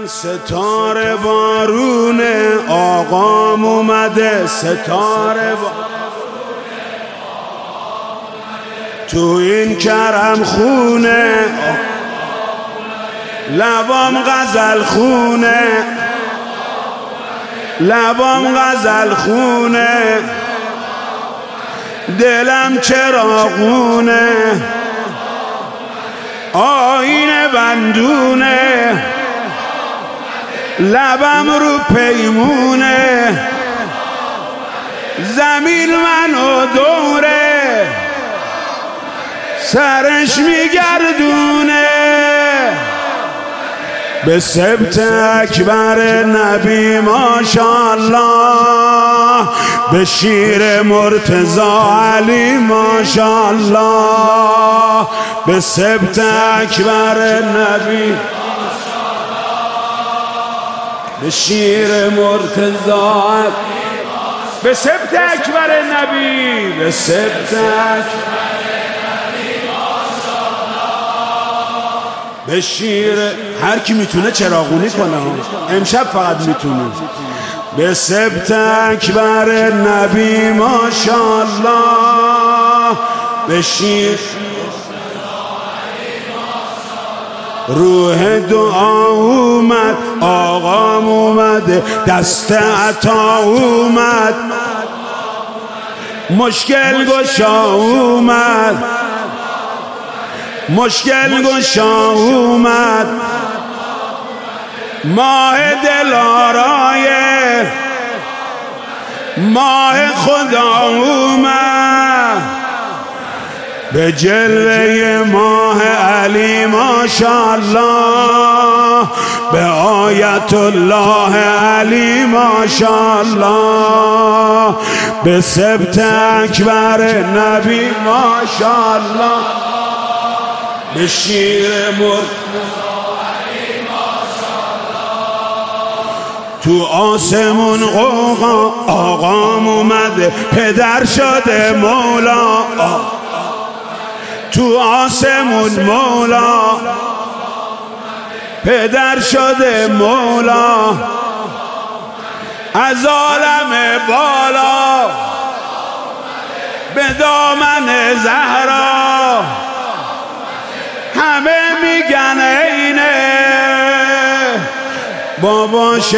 ستاره بارونه آقام اومده، ستاره تو این کرم خونه، لبام غزل خونه، لبام غزل خونه، دلم چراغونه، آینه بندونه، لبم رو پیمونه، زمین منو دوره سرش میگردونه. به سبت اکبر نبی ماشاءالله، به شیر مرتضی علی ماشاءالله، به سبت اکبر نبی، به شیر مرتضی، به سبت اکبر نبی، به سبت اکبر به شیر. هر کی میتونه چراغونی کنه، امشب فقط میتونه. به سبت اکبر نبی ماشاءالله، به شیر روح دعا اومد، آقام اومده، دست عطا اومد، مشکل گشا اومد، مشکل گشا اومد، ماه دلارای ماه خدا اومد، به جلوه ماه علی ماشاءالله، به آیت الله علی ماشاءالله، به سبت اکبر نبی ماشاءالله، به شیر تو آسمون قوقا، آقام اومده، پدر شده مولا، تو آسمون مولا، پدر شده مولا، از عالم بالا به دامن زهرا، همه میگن اینه باباش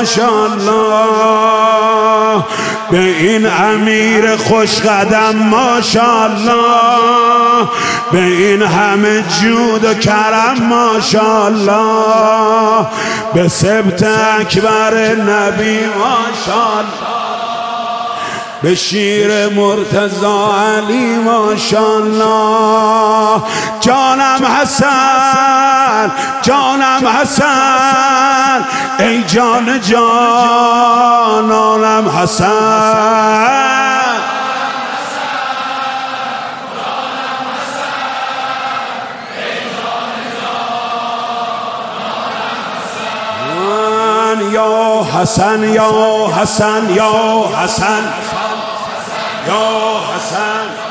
ماشاءالله، به این امیر خوش قدم ماشاءالله، به این همه جود و کرم ماشاءالله، به سبت اکبر نبی ماشاءالله، به شیر مرتضی علی ماشاءالله. جانم حسن، جانم حسن، ای جان جانانم حسن، یا حسن یا حسن یا حسن یا حسن.